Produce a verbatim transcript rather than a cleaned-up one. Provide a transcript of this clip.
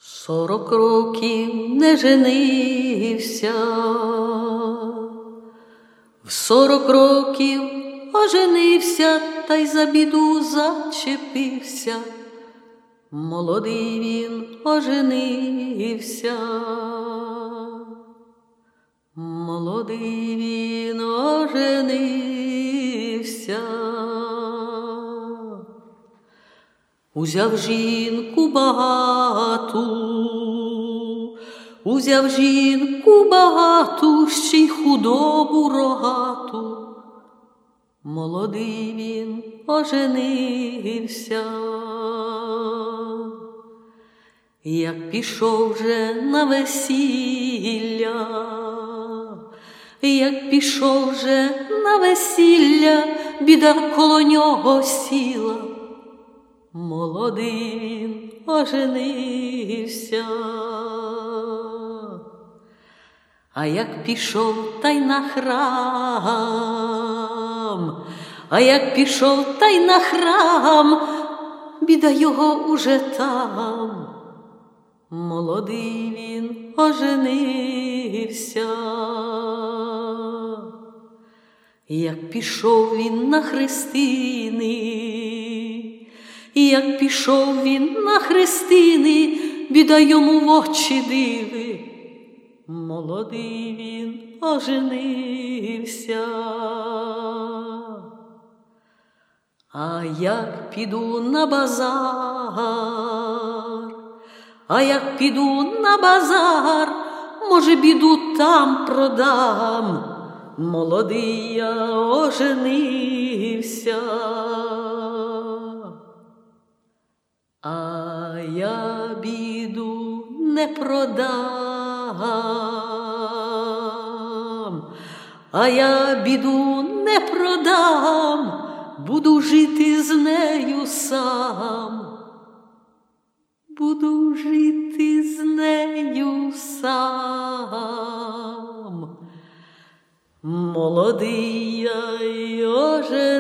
Сорок років не женився, в сорок років оженився, та й за біду зачепився. Молодий він оженився, молодий він оженився. Узяв жінку багату, узяв жінку багату, ще й худобу рогату. Молодий він оженився. Як пішов вже на весілля, як пішов вже на весілля, біда коло нього сіла. Молодий він оженився. А як пішов та й на храм, а як пішов та й на храм, біда його уже там. Молодий він оженився. Як пішов він на хрестини, як пішов він на хрестини, біда йому в очі диви. Молодий він оженився. А як піду на базар, а як піду на базар, може, біду там продам. Молодий я оженився. А я біду не продам, а я біду не продам, буду жити з нею сам, буду жити з нею сам. Молодий я й оженився.